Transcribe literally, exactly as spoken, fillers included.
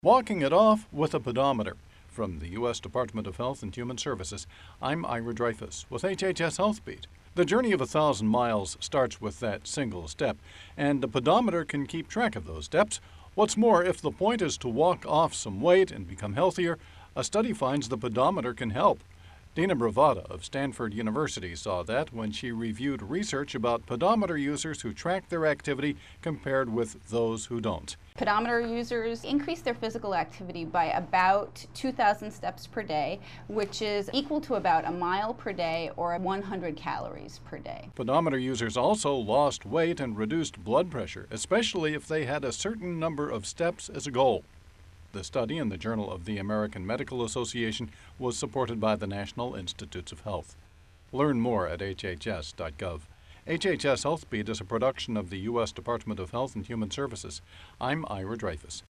Walking it off with a pedometer. From the U S Department of Health and Human Services, I'm Ira Dreyfus with H H S Healthbeat. The journey of a thousand miles starts with that single step, and the pedometer can keep track of those steps. What's more, if the point is to walk off some weight and become healthier, a study finds the pedometer can help. Dina Bravata of Stanford University saw that when she reviewed research about pedometer users who track their activity compared with those who don't. Pedometer users increase their physical activity by about two thousand steps per day, which is equal to about a mile per day or one hundred calories per day. Pedometer users also lost weight and reduced blood pressure, especially if they had a certain number of steps as a goal. The study in the Journal of the American Medical Association was supported by the National Institutes of Health. Learn more at H H S dot gov. H H S Healthbeat is a production of the U S Department of Health and Human Services. I'm Ira Dreyfus.